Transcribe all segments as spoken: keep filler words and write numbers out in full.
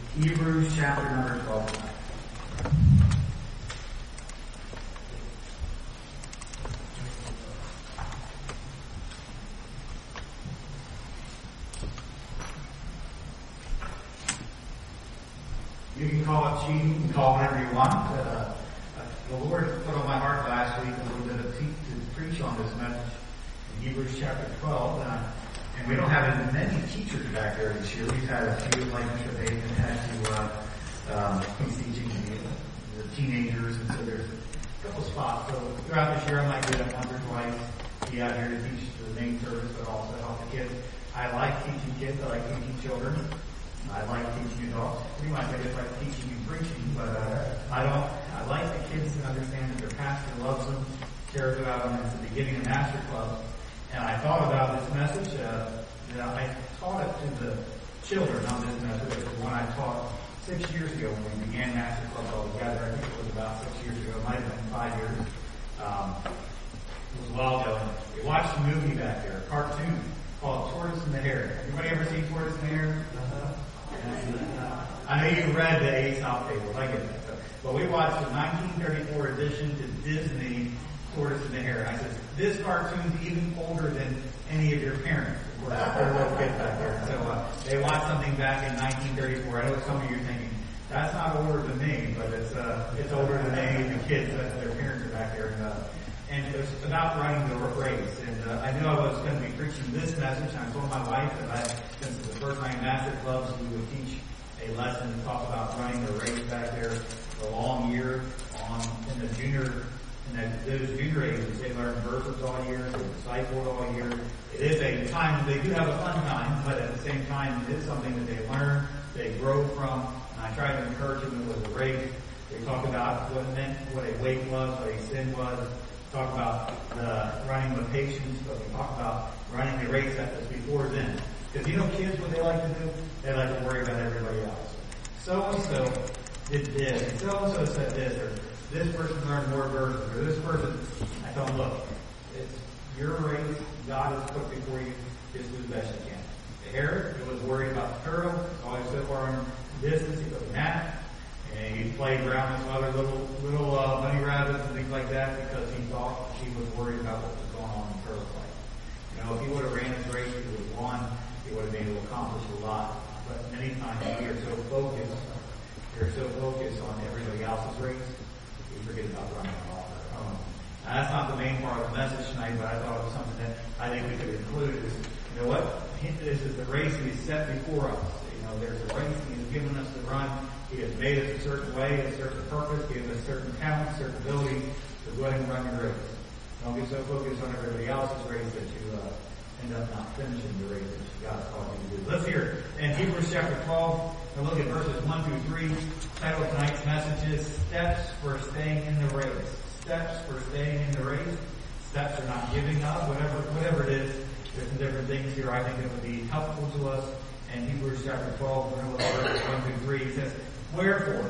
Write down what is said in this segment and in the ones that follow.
Hebrews chapter number twelve tonight. You can call it cheating, you can call it whatever you want. But, uh, the Lord put on my heart last week a little bit of te- to preach on this message in Hebrews chapter twelve. Uh, and we don't have as many teachers back there this year. We've had a few, like Mister Bateman had to, uh, um, he's teaching the, the teenagers, and so there's a couple spots. So throughout this year I might do that once or twice, be out here to teach the main service, but also help the kids. I like teaching kids, I like teaching children. I like teaching adults. Pretty much I just like teaching and preaching, but uh, I don't, I like the kids to understand that their pastor loves them, cares about them. It's the beginning of Master Club. And I thought about this message, uh, that I taught it to the children on this message. It was one I taught six years ago when we began Master Club altogether. I think it was about six years ago. It might have been five years. Um, it was a while ago. And we watched a movie back there, a cartoon called Tortoise and the Hare. Anybody ever seen Tortoise and the Hare? Uh-huh. I know you read the Aesop Fables, I get that. But we watched the nineteen thirty-four edition to Disney, Tortoise and the Hare. I said, this cartoon's even older than any of your parents. Of course, they're little kids back there. So uh, they watched something back in nineteen thirty-four. I know some of you are thinking, that's not older than me, but it's uh, it's older than any of the kids that their parents are back there. And, uh, and it was about running the race. And uh, I knew I was going to be preaching this message. And I told my wife that I, since it's the first night Master Clubs, we would teach a lesson to talk about running the race back there for a long year on in the junior, in that, those junior ages. They learn verses all year, they're discipled all year. It is a time, they do have a fun time, but at the same time, it is something that they learn, they grow from. And I tried to encourage them. It was a race. They talked about what it meant, what a weight was, what a sin was. Talk about the running with patience, but we talk about running the race that was before then. Because you know kids, what they like to do? They like to worry about everybody else. So-and-so did this, and so-and-so said this, or this person learned more verses, or this person, I tell them, look, it's your race, God has put before you, just do the best you can. The hare, he was worried about the turtle, always so far in distance, he goes nap. And he played around with other little little uh, bunny rabbits and things like that because he thought she was worried about what was going on in Turtle Fight. You know, if he would have ran his race, he would have won. He would have been able to accomplish a lot. But many times we are so focused, we are so focused on everybody else's race, we forget about running our own. Now, that's not the main part of the message tonight, but I thought it was something that I think we could include. Is, you know what? This is the race He set before us. You know, there's a race He has given us to run. He has made us a certain way, a certain purpose, given us certain talents, certain abilities to go ahead and run your race. Don't get so focused on everybody else's race that you uh, end up not finishing the race that God has called you to do. Let's hear in Hebrews chapter twelve, and look at verses one through three. Title of tonight's message is Steps for Staying in the Race. Steps for staying in the race. Steps are not giving up, whatever whatever it is. There's some different things here I think that would be helpful to us. In Hebrews chapter twelve, we're going to look at verses one through three. He says, wherefore,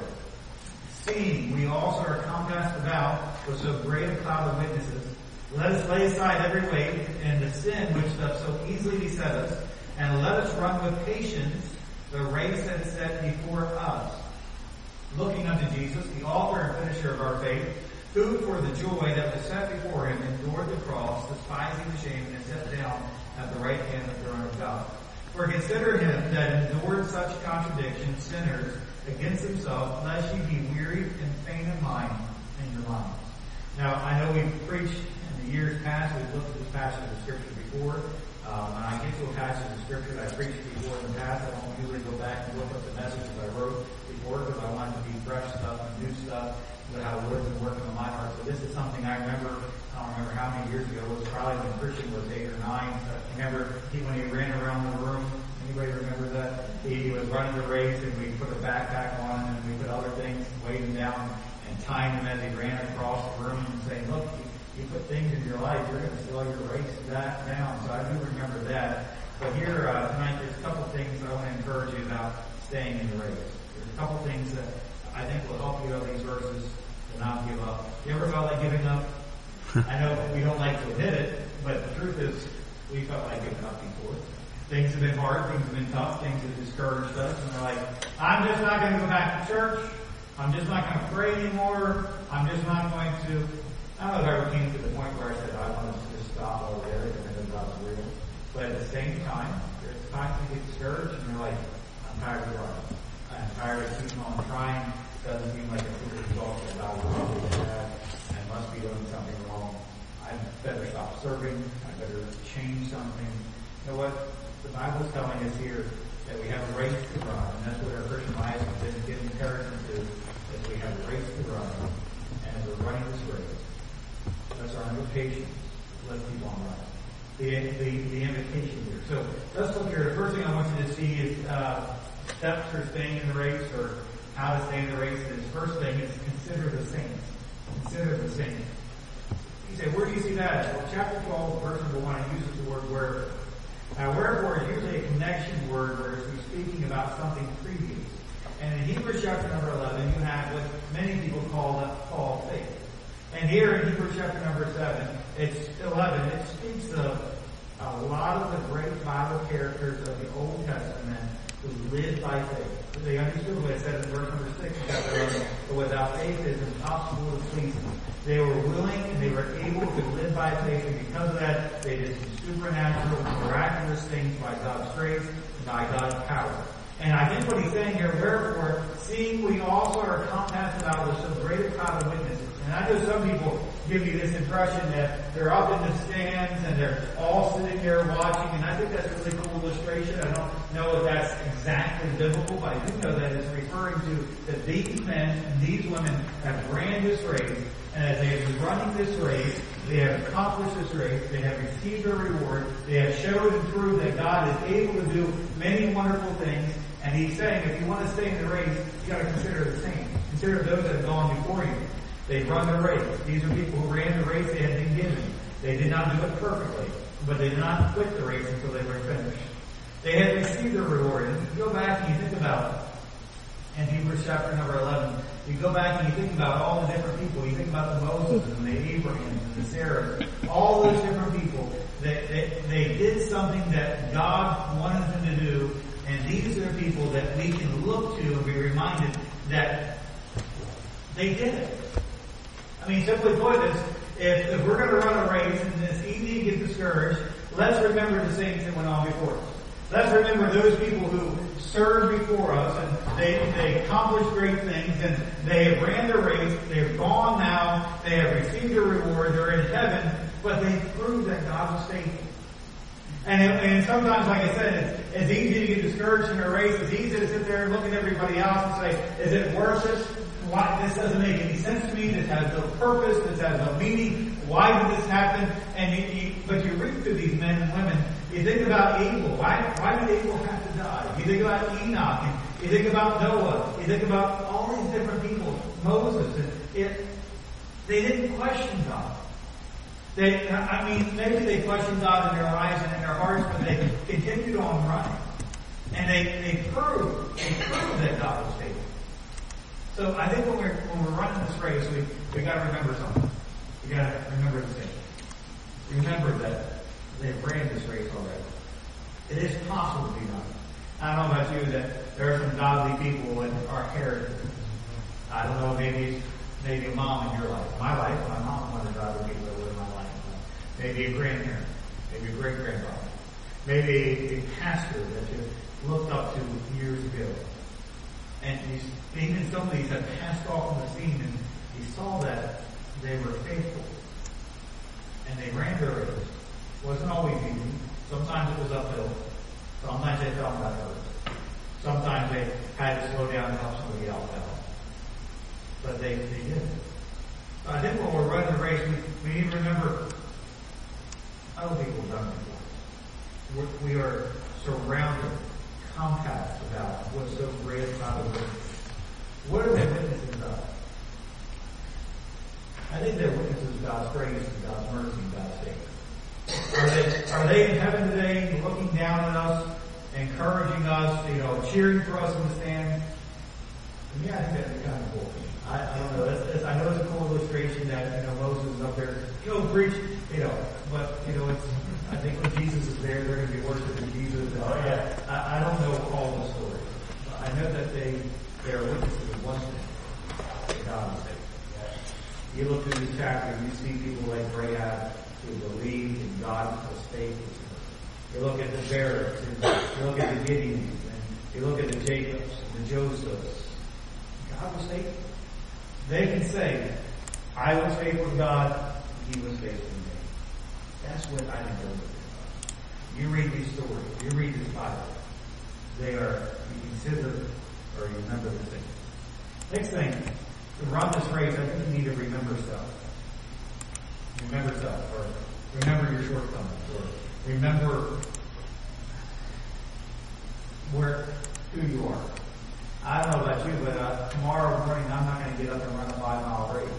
seeing we also are compassed about with so great a cloud of witnesses, let us lay aside every weight and the sin which doth so easily beset us, and let us run with patience the race that is set before us, looking unto Jesus, the author and finisher of our faith, who for the joy that was set before him endured the cross, despising the shame, and sat down at the right hand of the throne of God. For consider him that endured such contradiction, sinners, against himself, lest ye be wearied and faint in mind in your minds. Now, I know we've preached in the years past, we've looked at this passage of Scripture before. Um, when I get to a passage of Scripture that I preached before in the past, I don't usually go back and look up the messages I wrote before because I want it to be fresh stuff and new stuff, but how the Lord's been working on my heart. So this is something I remember, I don't remember how many years ago, it was probably when Christian was eight or nine. I remember he, when he ran around the room. Anybody remember that? He, he was running the race and we put a backpack on him and we put other things, weighed him down and tying him as he ran across the room and saying, look, you, you put things in your life, you're going to slow your race that down. So I do remember that. But here uh, tonight there's a couple things I want to encourage you about staying in the race. There's a couple things that I think will help you out of these verses to not give up. You ever felt like giving up? I know we don't like to admit it, but the truth is we felt like giving up before. Things have been hard, things have been tough, things have discouraged us, and they're like, I'm just not going to go back to church. I'm just not going to pray anymore. I'm just not going to, I don't know if I ever came to the point where I said, I want to just stop altogether because God's real. But at the same time, there's times you get discouraged and you're like, I'm tired of running. I'm tired of keeping on trying. Doesn't seem like a good result that God will probably have. I must be doing something wrong. I better stop serving. I better change something. You know what? The Bible's telling us here that we have a race to run, and that's what our Christian lives have been given encouragement to, that we have a race to run, and as we're running this race, that's our invitation. Let's keep on running. The, the, the invitation here. So let's look here. The first thing I want you to see is uh, steps for staying in the race, or how to stay in the race. The first thing is consider the saints. Consider the saints. You say, where do you see that? Well, chapter twelve, verse number one, it uses the word wherefore. Now, wherefore is usually a connection word where it's speaking about something previous. And in Hebrews chapter number eleven, you have what many people call the call of faith. And here in Hebrews chapter number seven, it's eleven, it speaks of a lot of the great Bible characters of the Old Testament who lived by faith. They understood what it said in verse number six, chapter eleven, but without faith it is impossible to please Him. They were willing and they were able to live by faith, and because of that, they did some supernatural, miraculous things by God's grace and by God's power. And I think what he's saying here, wherefore, seeing we also are compassed about with so great a cloud of witnesses. And I know some people give you this impression that they're up in the stands and they're all sitting there watching, and I think that's a really cool illustration. I don't know if that's exactly biblical, but I do know that it's referring to that these men and these women have ran this race, and as they have been running this race, they have accomplished this race, they have received their reward, they have showed and proved that God is able to do many wonderful things, and he's saying if you want to stay in the race, you got to consider the saints. Consider those that have gone before you. They've run the race. These are people who ran the race they had been given. They did not do it perfectly, but they did not quit the race until they were finished. They had received their reward. And you go back and you think about in Hebrews chapter number eleven, you go back and you think about all the different people. You think about the Moses and the Abraham and the Sarah, all those different people. That they, they did something that God wanted them to do, and these are the people that we can look to and be reminded that they did it. I mean, simply put, is if, if we're going to run a race and it's easy to get discouraged, let's remember the saints that went on before us. Let's remember those people who served before us, and they, they accomplished great things, and they have ran their race, they've gone now, they have received their reward, they're in heaven, but they proved that God was faithful. And, it, and sometimes, like I said, it's, it's easy to get discouraged in a race. It's easy to sit there and look at everybody else and say, is it worth it? Why, this doesn't make any sense to me. This has no purpose. This has no meaning. Why did this happen? And you, you, but you read through these men and women. You think about Abel. Why, why did Abel have to die? You think about Enoch. And you think about Noah. You think about all these different people. Moses. And it, they didn't question God. They, I mean, maybe they questioned God in their lives and in their hearts, but they continued on running. And they, they proved, they proved that God was faithful. So I think when we're, when we're running this race, we, we gotta remember something. We gotta remember the thing. Remember that they've ran this race already. It is possible to be done. I don't know about you, that there are some godly people in our heritage. I don't know, maybe maybe a mom in your life. My life, my mom was one of the godly people that lived in my life. Maybe a grandparent. Maybe a great-grandfather. Maybe a pastor that you looked up to years ago. And these, even some of these have passed off on the scene, and you saw that they were faithful. And they ran their race. It wasn't always easy. Sometimes it was uphill. Sometimes they felt that hurt. Sometimes they had to slow down and help somebody else out. But they, they did. So I think when we're running the race, we, we need to remember other people have done it before. We are surrounded, compassed about what's so great about the witness. What are they witnesses of? I think they're witnesses of God's grace and God's mercy and God's faith. Are they, are they in heaven today looking down at us, encouraging us, you know, cheering for us in the stands? And yeah, I think that'd be kind of cool. I, I don't know. That's, that's, I know it's a cool illustration that, you know, Moses is up there, go preach, you know, but, you know, it's, I think when Jesus is there, they're going to be worshiping Jesus, and look at the Barretts, and you look at the Gideons, and you look at the Jacobs, and the Josephs. God was faithful. They can say, I was faithful to God, He was faithful to me. That's what I think they're looking for. You read these stories, you read this Bible. They are, you consider or you remember the thing. Next thing, to run this race, I think you need to remember self. Remember self, or remember your shortcomings, or remember where, who you are. I don't know about you, but uh, tomorrow morning I'm not going to get up and run a five mile race.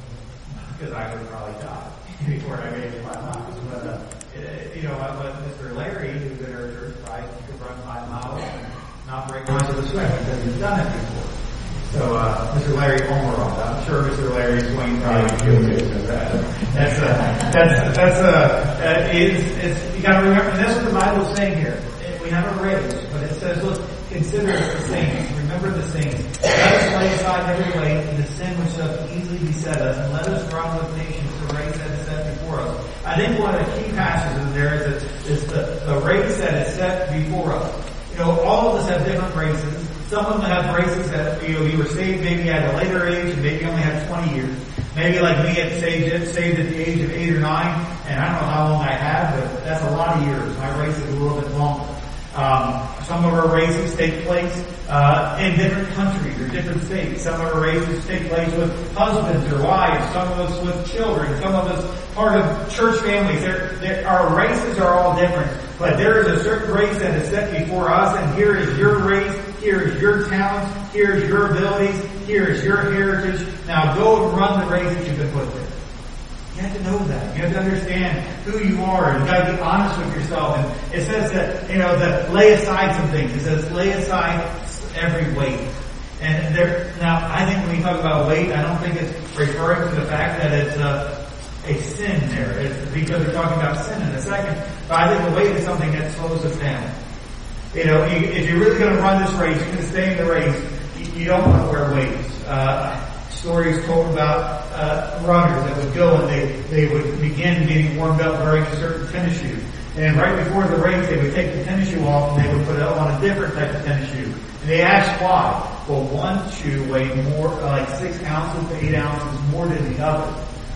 Because I would probably die before I made it five miles. But, uh, it, you know, but Mister Larry, who's in our church, right, could run five miles and not break much of a sweat because he's done it before. So, uh, Mister Larry Omeron, I'm sure Mister Larry Swain probably feels good with that. That's, uh, that's, that's, uh, uh it's, it's, you gotta remember, and that's what the Bible's saying here. We have a race, but it says, look, consider the saints, remember the saints. Let us lay aside every weight and the sin which doth easily beset us, and let us run with patience the race that is set before us. I think one of the key passages there is, that, is the, the race that is set before us. You know, all of us have different races. Some of them have races that, you know, you were saved maybe at a later age and maybe only had twenty years. Maybe like me, get saved, saved at the age of eight or nine, and I don't know how long I have, but that's a lot of years. My race is a little bit longer. Um, some of our races take place uh, in different countries or different states. Some of our races take place with husbands or wives. Some of us with children. Some of us part of church families. They're, they're, our races are all different, but there is a certain race that is set before us, and here is your race. Here is your talents. Here is your abilities. Here is your heritage. Now go and run the race that you've been put there. You have to know that. You have to understand who you are. You've got to be honest with yourself. And it says that, you know, that lay aside some things. It says lay aside every weight. And there, now, I think when we talk about weight, I don't think it's referring to the fact that it's a, a sin there. It's because we're talking about sin in a second. But I think the weight is something that slows us down. You know, you, if you're really going to run this race, you're going to stay in the race, you, you don't want to wear weights. Uh, stories told about uh, runners that would go and they, they would begin getting warmed up wearing a certain tennis shoe. And right before the race, they would take the tennis shoe off and they would put it on a different type of tennis shoe. And they asked why. Well, one shoe weighed more, like six ounces to eight ounces more than the other.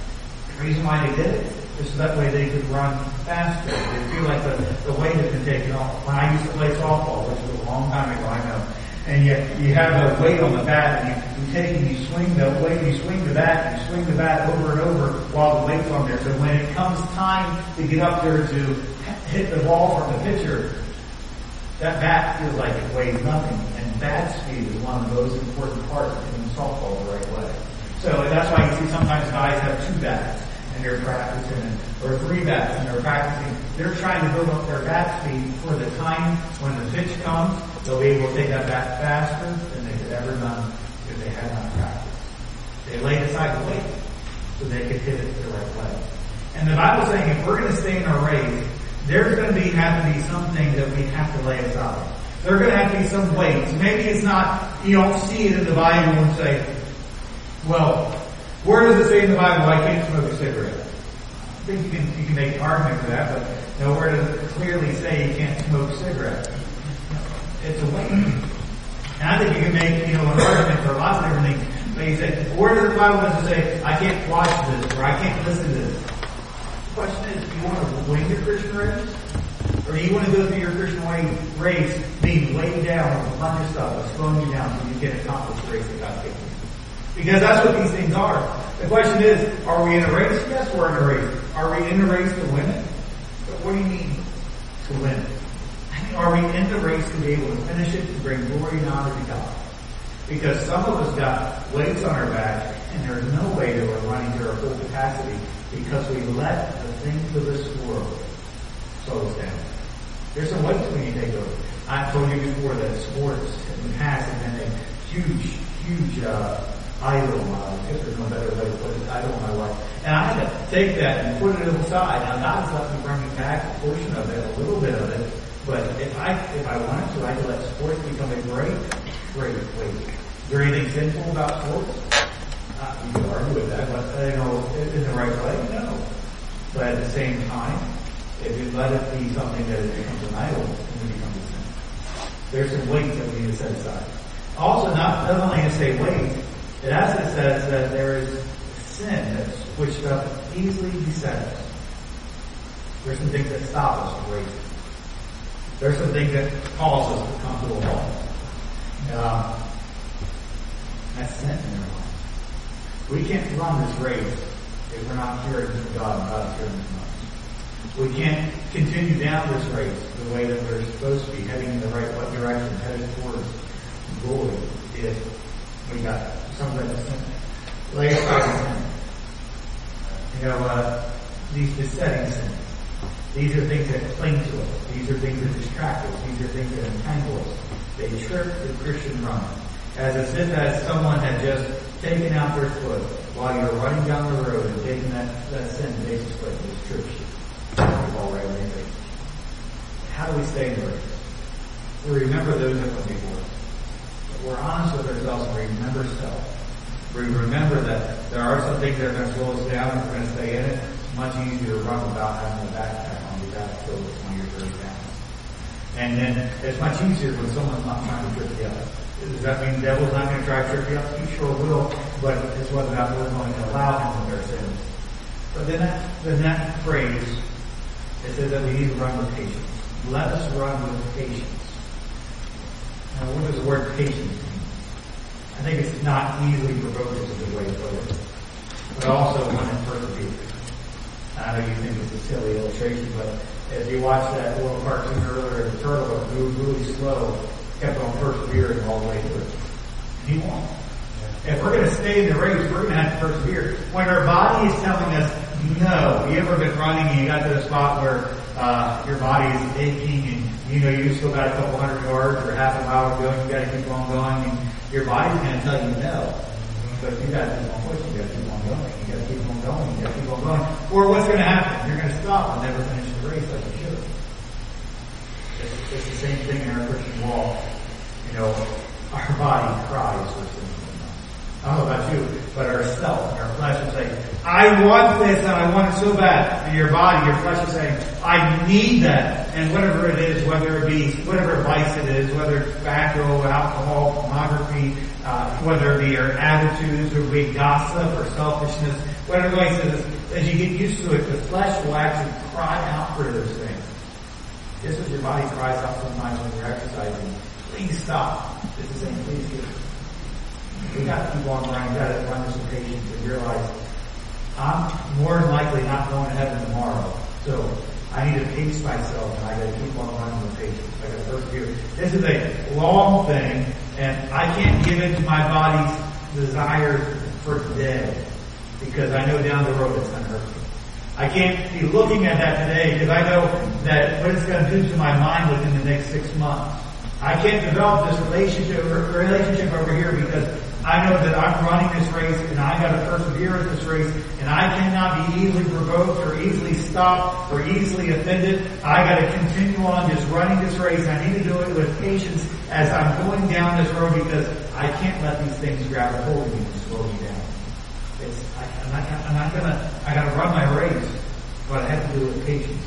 The reason why they did it is so that way they could run faster. They feel like the, the weight had been taken off. When I used to play softball, which was a long time ago, I know, and you, you have the weight on the bat, and you, you take and you swing the weight, you swing the bat, and you swing the bat over and over while the weight's on there. So when it comes time to get up there to hit the ball from the pitcher, that bat feels like it weighs nothing. And bat speed is one of the most important parts of hitting softball the right way. So that's why you see sometimes guys have two bats and they're practicing, or three bats and they're practicing. They're trying to build up their bat speed for the time when the pitch comes. They'll be able to take that bat faster than they could ever done if they had not practiced. They laid aside the weight so they could hit it the right way. And the Bible's saying if we're going to stay in our race, there's going to be have to be something that we have to lay aside. There are going to have to be some weights. Maybe it's not, you don't see it in the Bible and say, well, where does it say in the Bible I can't smoke a cigarette? I think you can, you can make an argument for that, but nowhere does it clearly say you can't smoke a cigarette. It's a weight. And I think you can make, you know, an argument for lots of different things. But you say, where does the Bible say I can't watch this or I can't listen to this? The question is, do you want to win your Christian race? Or do you want to go through your Christian race being weighed down with a bunch of stuff that's slowing you down so you can accomplish the race that God's given you? Because that's what these things are. The question is, are we in a race? Yes, we're in a race. Are we in the race to win it? But what do you mean to win it? Are we in the race to be able to finish it, to bring glory and honor to God? Because some of us got weights on our back, and there's no way that we're running to our full capacity because we let the things of this world slow us down. There's some weights when you take over. I've told you before that sports in the past have been a huge, huge uh, idol of mine. If there's no better way to put it, idol of my life. And I had to take that and put it aside. Now God's let me bring back a portion of it, a little bit of it. But if I if I wanted to, I could let sports become a great, great weight. Is there anything sinful about sports? Uh, you can argue with that, but you know, in the right way, no. But at the same time, If you let it be something that it becomes an idol, then it becomes a sin. There's some weight that we need to set aside. Also, not, doesn't only say weight, it also says that there is sin that's, which does easily beset us. There's some things that stop us from racing. There's some things that cause us to come to a halt. Um, that's sin in our lives. We can't run this race if we're not hearing from God and God's hearing from us. We can't continue down this race the way that we're supposed to be, heading in the right direction, headed towards glory, if we got some of that sin. Lay aside sin. You know, uh, these besetting sins. These are things that cling to us. These are things that distract us. These are things that entangle us. They trip the Christian runner. As if as someone had just taken out their foot while you're running down the road and taking that, that sin basis foot and just trips you. You've already made it. How do we stay in the race? We remember those that went before us. We're honest with ourselves and we remember self. We remember that there are some things that are going to slow us down and we're going to stay in it. It's much easier to run without having a backpack on your back filled with twenty or thirty pounds. And then it's much easier when someone's not trying to trip you up. Does that mean the devil's not going to try to trip you up? He sure will, but it's whether or not we're going to allow him with our sins. But then that, then that phrase, it says that we need to run with patience. Let us run with patience. Now, what does the word patience mean? I think it's not easily provoked is a good way to put it. But also when it perseveres. I know you think it's a silly illustration, but if you watch that little cartoon earlier, the turtle that moved really slow, kept on persevering all the way through. He won't. If we're going to stay in the race, we're going to have to persevere. When our body is telling us, no, you ever been running and you got to the spot where uh, your body is aching and you know you still got a couple hundred yards or half a mile to go and you got to keep on going and your body's going to tell you no. But you got to keep on pushing, you got to keep on going, you got to keep on going, you got to keep on going. Or what's going to happen? You're going to stop and never finish the race like you should. It's, it's the same thing in our Christian walk. You know, our body cries for sin. I don't know about you, but our self, our flesh is saying, I want this and I want it so bad. And your body, your flesh is saying, I need that. And whatever it is, whether it be, whatever vice it is, whether it's tobacco, alcohol, pornography, uh, whether it be our attitudes or be gossip or selfishness, whatever vice it is, as you get used to it, the flesh will actually cry out for those things. Just as your body cries out sometimes when you're exercising, please stop. It's the same, please get it. We got to keep on running, we got to run with some patience and realize I'm more than likely not going to heaven tomorrow. So I need to pace myself and I got to keep on running with patience. I got to persevere. This is a long thing and I can't give in to my body's desires for today because I know down the road it's going to hurt me. I can't be looking at that today because I know that what it's going to do to my mind within the next six months. I can't develop this relationship relationship over here because I know that I'm running this race and I got to persevere in this race and I cannot be easily provoked or easily stopped or easily offended. I got to continue on just running this race. I need to do it with patience as I'm going down this road because I can't let these things grab a hold of me and slow me down. It's, I, I'm not, I'm not gonna, I got to run my race, but I have to do it with patience.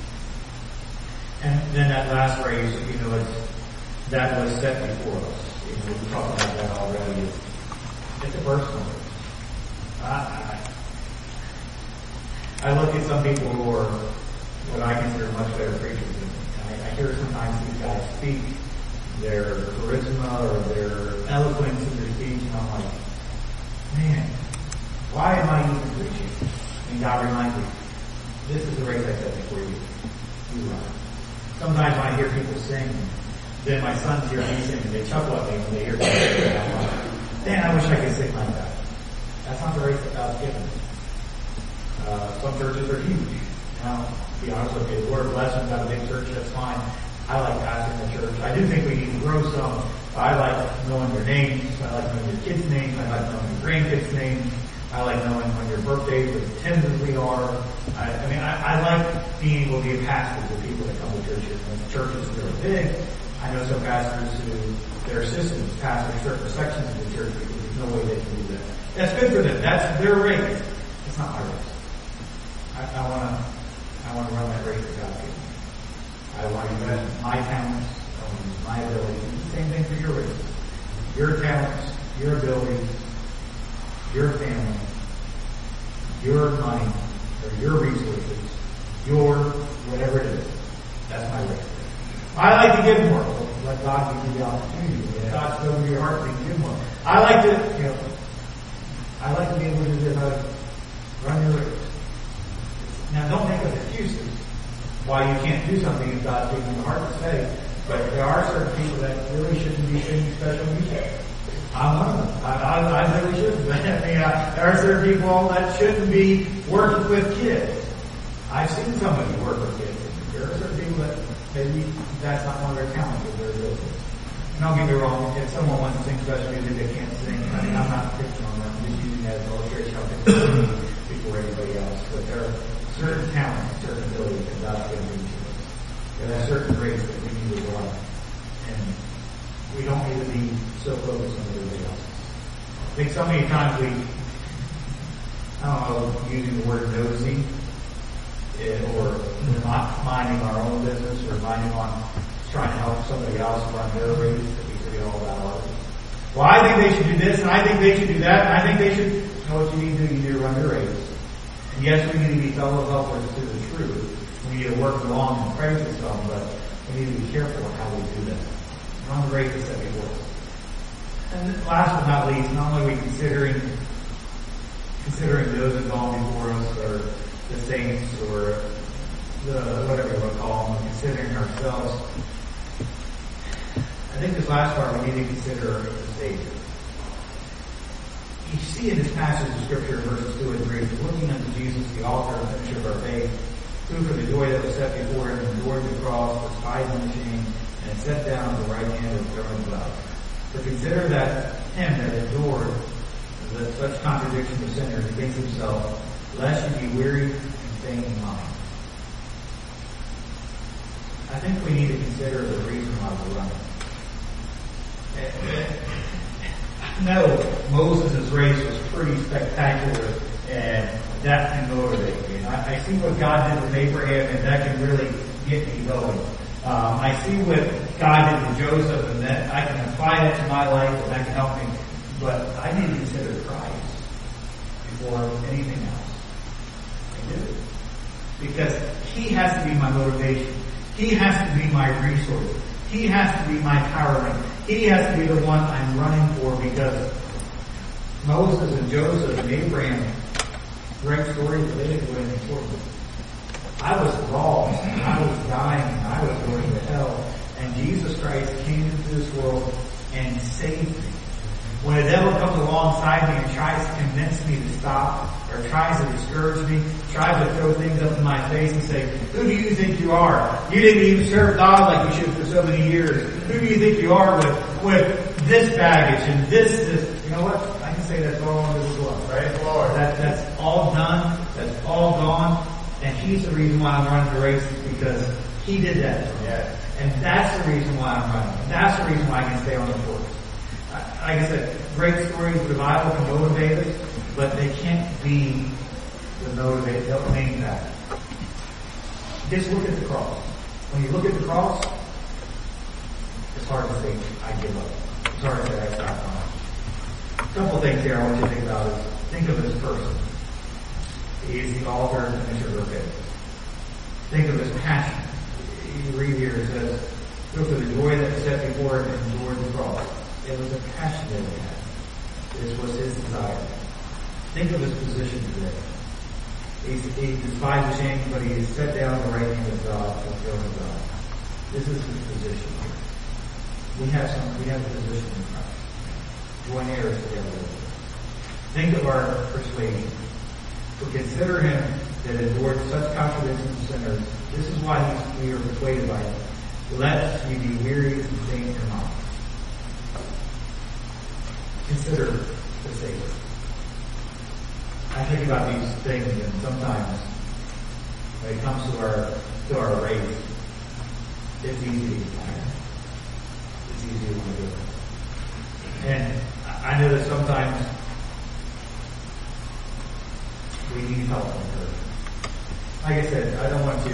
And then that last race, you know, it's, that was set before us. You know, we talked about that already. It's, it's a personal race. I, I, I look at some people who are what I consider much better preachers than me. I, I hear sometimes these guys speak, their charisma or their eloquence in their speech, and I'm like, man, why am I even preaching? And God reminds me, this is the race I set before you. You run. Sometimes when I hear people sing, then my sons hear me sing and they chuckle at me when they hear me sing. And I'm like, man, I wish I could sing like that. That's not the race that God's given me. Uh, some churches are huge. Now, to be honest with you, the Lord bless them, got a big church, that's fine. I like pastoring the church. I do think we need to grow some. I like knowing your names. I like knowing your kids' names. I like knowing your grandkids' names. I like knowing when your birthdays, what tentatively are. I, I mean, I, I like being able to be a pastor to people that come to churches. When the churches are really big, I know some pastors who, their assistants pastor certain sections of the church because there's no way they can do that. That's good for them. That's their race. It's not my race. I, I want to, I I want to run that race that God gave me. I want to invest my talents, I want to use my abilities. It's the same thing for your race. Your talents, your abilities, your family, your money, or your resources, your whatever it is. That's my race. I like to give more. Let God give you the opportunity. Let God fill into your heart to give more. I like to, you know, I like to be able to do this. I run your race. Now, don't make up excuses why you can't do something if God's giving you the heart to say. But there are certain people that really shouldn't be singing special music. I'm one of them. I, I, I really shouldn't. I mean, uh, there are certain people that shouldn't be working with kids. I've seen somebody work with kids. There are certain people that maybe that's not one of their talents or their abilities. And don't get me wrong, if someone wants to sing special music, they can't sing. I mean, I'm not picking on them. I'm just using that as an illustration. I'll pick before anybody else. But there are certain talents, certain abilities that God's given each of us. There are certain grace that we need to run. And we don't need to be so focused on everybody else. I think so many times we, I don't know, using the word nosy, or not minding our own business, or minding on trying to help somebody else run their race, that we forget all about ours. Well, I think they should do this, and I think they should do that, and I think they should know what you need to do. You need to run your race. And yes, we need to be fellow helpers to the truth. We need to work along and pray for some, but we need to be careful of how we do that. Run the race that's set before us. And last but not least, not only are we considering considering those that have gone before us, or the saints, or the whatever you want to call them, considering ourselves, I think this last part we need to consider the Savior. You see in this passage of Scripture, verses two and three, looking unto Jesus, the author and finisher of our faith, who for the joy that was set before him endured the cross, despising the shame, and sat down at the right hand of the throne of God. For consider that him that endured that such contradiction of sinners against himself, lest you be weary and faint in mind. I think we need to consider the reason why we're running. No, Moses' race was pretty spectacular, and that can motivate me. I, I see what God did with Abraham, and that can really get me going. Um, I see what God did with Joseph, and that I can apply that to my life, and that can help me. But I need to consider Christ before anything else. I do. Because he has to be my motivation. He has to be my resource. He has to be my power link. He has to be the one I'm running for, because Moses and Joseph and Abraham, great stories, but they didn't do anything for me. I was lost, and I was dying, and I was going to hell. And Jesus Christ came into this world and saved me. When the devil comes alongside me and tries to convince me to stop, or tries to discourage me, tries to throw things up in my face and say, who do you think you are? You didn't even serve God like you should for so many years. Who do you think you are with, with this baggage and this, this? You know what? I can say that's all under the blood. Right, Lord? That, that's all done. That's all gone. And he's the reason why I'm running the race, because he did that for me. Yeah. And that's the reason why I'm running. And that's the reason why I can stay on the course. Like I said, great stories of the Bible can motivate us, but they can't be the motivate, the main factor. Just look at the cross. When you look at the cross, it's hard to say, I give up. It's hard to say, I stop running. A couple things here I want you to think about is, think of this person. He is the author and finisher of our faith. Think of his passion. You read here, it says, look for the joy that was set before him and endured the cross. It was a passion that he had. This was his desire. Think of his position today. He's, he despised the shame, but he is set down at the right hand of God, the throne of God. This is his position here. We have some, we have a position in Christ. Join heirs together. Think of our persuasion. For consider him that endured such contradiction of sinners. This is why we are persuaded by him. Lest you be weary and faint in mind. Consider the Savior. I think about these things, and sometimes when it comes to our to our race, it's easy to get tired. It's easy to want to do it. And I know that sometimes we need help from her. Like I said, I don't want to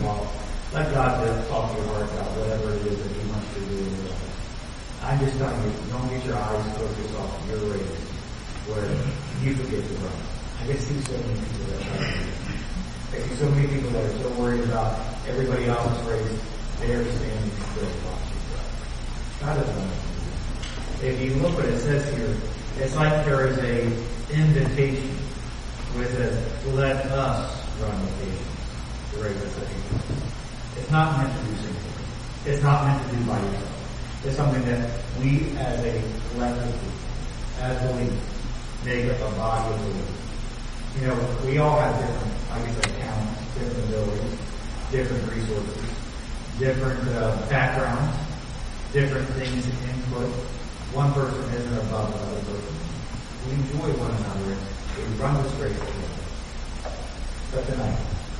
involved. Let God talk to your heart about whatever it is that He wants to do in your life. I'm just telling you, don't get your eyes focused off your race where you forget to run. I can see so many people that are I see so many people that are so worried about everybody else's race. They are standing still watching God. God doesn't want to do that. If you look what it says here, it's like there is a invitation with a let us run the patience. The race of faith. It's not meant to do something. It's not meant to do by yourself. It's something that we as a collective, as believers, make up a body of believers. You know, we all have different, like I said, talents, different abilities, different resources, different uh, backgrounds, different things to input. One person isn't above another person. We enjoy one another. We run this race together. But tonight,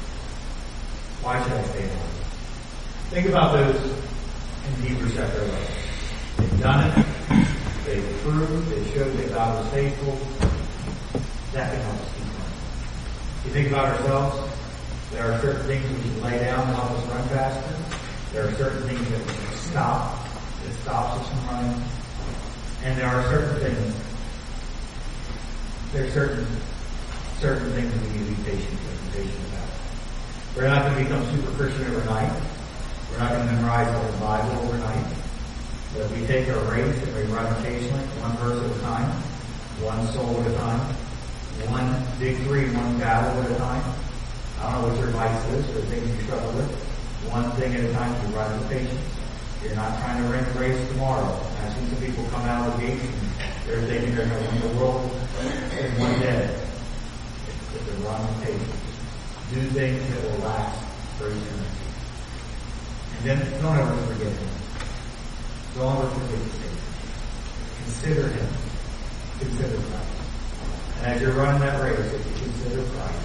why should I say that? Think about those in Hebrews chapter eleven. They've done it. They've proved. They showed that God was faithful. That can help us keep running. You think about ourselves. There are certain things we can lay down to help us run faster. There are certain things that we can stop that stops us from running. And there are certain things. There are certain certain things we need to be patient with, patient about. We're not going to become super Christian overnight. We're not going to memorize the whole Bible overnight. But we take our race and we run occasionally, one verse at a time, one soul at a time, one victory, one battle at a time. I don't know what your vice is or the things you struggle with. One thing at a time, you run with patience. You're not trying to win the race tomorrow. I've seen some people come out of the gates and they're thinking they're going to win the world in one day. It's to run with patience. Do things that will last for eternity. And then don't ever forget Him. Don't ever forget His Savior. Consider Him. Consider Christ. And as you're running that race, if you consider Christ,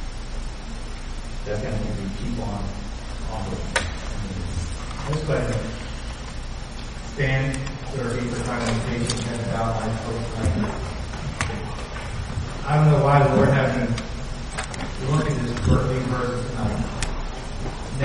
that's going to be keep on onward. Let's go ahead and stand to our feet for time of patience and about my proclaim. I don't know why the Lord had me look at this verse